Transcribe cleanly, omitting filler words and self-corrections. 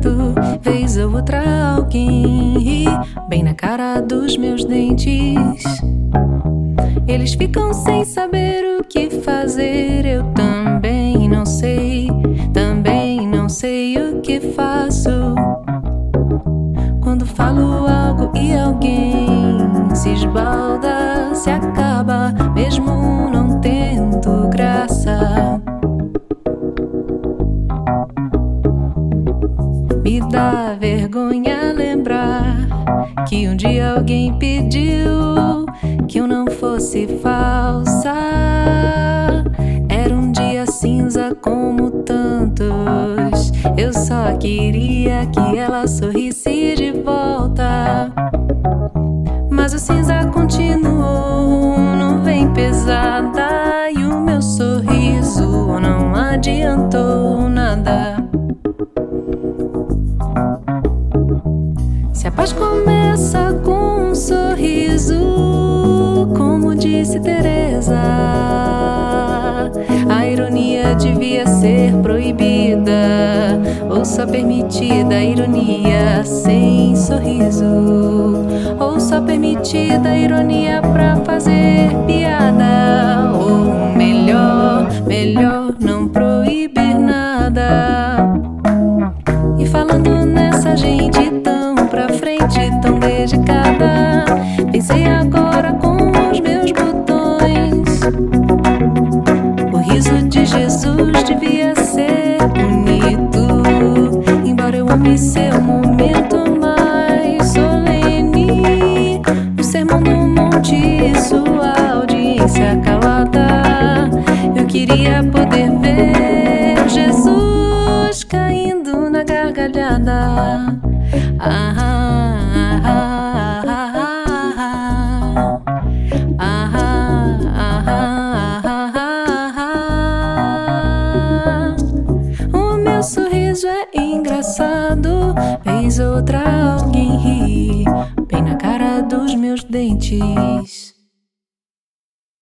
engraçado, vez ou outra alguém ri bem na cara dos meus dentes. Eles ficam sem saber o que fazer. Eu também não sei o que faço. Quando falo algo e alguém se esbalda, se acaba, mesmo não tendo graça. Me dá vergonha lembrar que um dia alguém pediu que eu não fosse falsa. Era um dia cinza como tantos. Eu só queria que ela sorrisse de volta. Mas o cinza continuou, nuvem pesada, e o meu sorriso não adiantou nada. Se a paz começa com um sorriso, como disse Teresa, a ironia devia ser proibida ou só permitida. A ironia sem sorriso, ou só permitida a ironia pra fazer piada. Ou melhor não proibir nada. E falando nessa gente tão pra frente, tão dedicada, pensei agora com os meus botões. O riso de Jesus devia ser bonito, embora eu ame seu momento mais solene. O sermão do monte e sua audiência calada, eu queria poder ver Jesus caindo na gargalhada. O meu sorriso é engraçado, vez outra alguém ri bem na cara dos meus dentes.